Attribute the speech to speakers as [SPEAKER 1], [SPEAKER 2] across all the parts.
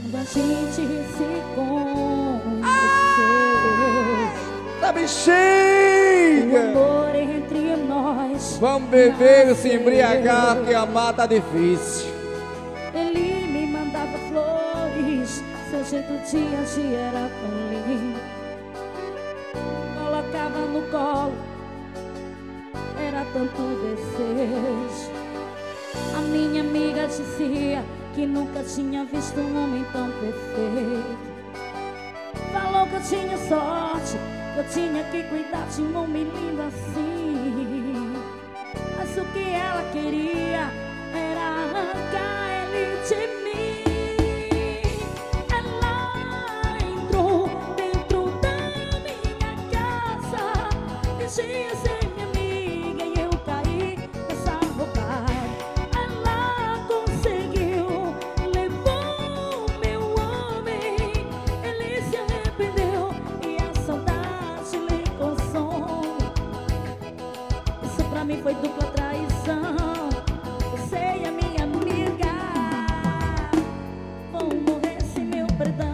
[SPEAKER 1] Quando a gente se conheceu,
[SPEAKER 2] Tá bexiga!
[SPEAKER 1] o amor entre nós.
[SPEAKER 2] Vamos beber e se embriagar, que amar tá difícil.
[SPEAKER 1] Ele me mandava flores, seu jeito de agir era tão lindo. Colocava no colo, era tanto desejo. A minha amiga dizia que nunca tinha visto um homem tão perfeito. Falou que eu tinha sorte, que eu tinha que cuidar de um homem lindo assim. Mas o que ela queria era arrancar ele de mim. Ela entrou dentro da minha casa, fingia ser minha amiga e eu caí nessa roubada. Ela conseguiu, levou meu homem, ele se arrependeu e a saudade lhe consome. Isso pra mim foi dupla traição. Você e a minha amiga vão morrer sem meu perdão.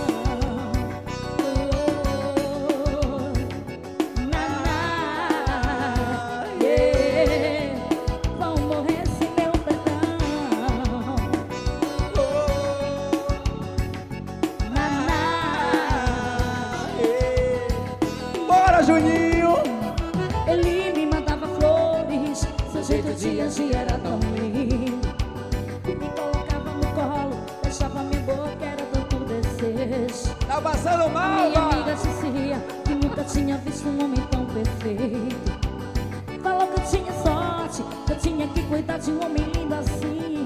[SPEAKER 1] Vão morrer sem meu perdão.
[SPEAKER 2] Bora, Juninho!
[SPEAKER 1] Ele me mandava flores, seu jeito de agir era tão lindo. Me colocava no colo, deixava minha boca, era tanto desejo.
[SPEAKER 2] Tá passando mal,
[SPEAKER 1] Minha amiga dizia que nunca tinha visto um homem tão perfeito. Falou que eu tinha sorte, que eu tinha que cuidar de um homem lindo assim.